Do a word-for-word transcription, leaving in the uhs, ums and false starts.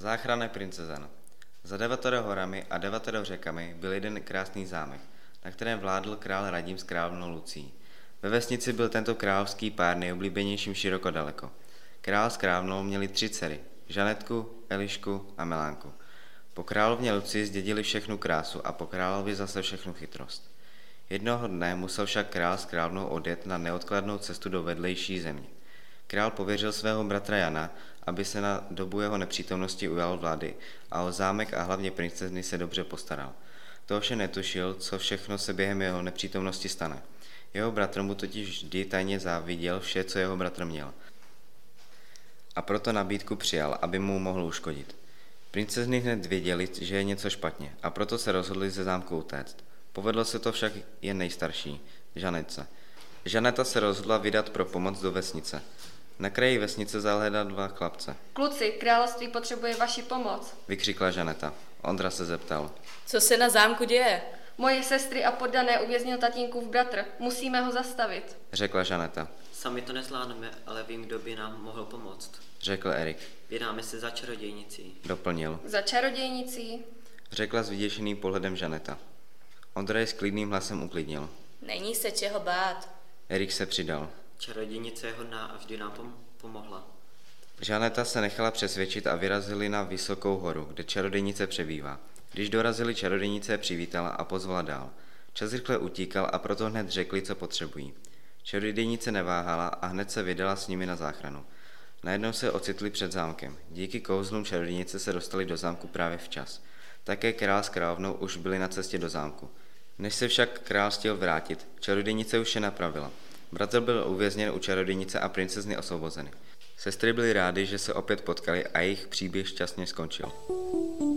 Záchranné princezano. Za devatero horami a devatero řekami byl jeden krásný zámek, na kterém vládl král Radim s královnou Lucí. Ve vesnici byl tento královský pár nejoblíbenějším široko daleko. Král s královnou měli tři dcery, Žanetku, Elišku a Melánku. Po královně Lucii zdědili všechnu krásu a po královi zase všechnu chytrost. Jednoho dne musel však král s královnou odjet na neodkladnou cestu do vedlejší země. Král pověřil svého bratra Jana, aby se na dobu jeho nepřítomnosti ujal vlády a o zámek a hlavně princezny se dobře postaral. To ovšem netušil, co všechno se během jeho nepřítomnosti stane. Jeho bratr mu totiž vždy tajně záviděl vše, co jeho bratr měl. A proto nabídku přijal, aby mu mohl uškodit. Princezny hned věděli, že je něco špatně, a proto se rozhodli ze zámku utéct. Povedlo se to však jen nejstarší, Žanetce. Žaneta se rozhodla vydat pro pomoc do vesnice. Na kraji vesnice zahlédla dva chlapce. Kluci, království potřebuje vaši pomoc, Vykřikla Žaneta. Ondra se zeptal. Co se na zámku děje? Moje sestry a poddané uvěznil tatínkův bratr. Musíme ho zastavit. Řekla Žaneta. Sami to nezvládneme, ale vím, kdo by nám mohl pomoct. Řekl Erik. Vydáme se za čarodějnicí. Doplnil. Za čarodějnicí? Řekla s vyděšeným pohledem Žaneta. Ondra je s klidným hlasem uklidnil. Není se čeho bát. Erik se přidal. Čarodějnice je hodná a vždy nám pom- pomohla. Žaneta se nechala přesvědčit a vyrazili na vysokou horu, kde čarodějnice přebývá. Když dorazili, čarodějnice je přivítala a pozvala dál. Čas rychle utíkal a proto hned řekli, co potřebují. Čarodějnice neváhala a hned se vydala s nimi na záchranu. Najednou se ocitli před zámkem. Díky kouzlům čarodějnice se dostali do zámku právě včas. Také král s královnou už byli na cestě do zámku. Než se však král chtěl vrátit, čarodějnice už je napravila. Bratr byl uvězněn u čarodějnice a princezny osvobozeny. Sestry byly rády, že se opět potkali a jejich příběh šťastně skončil.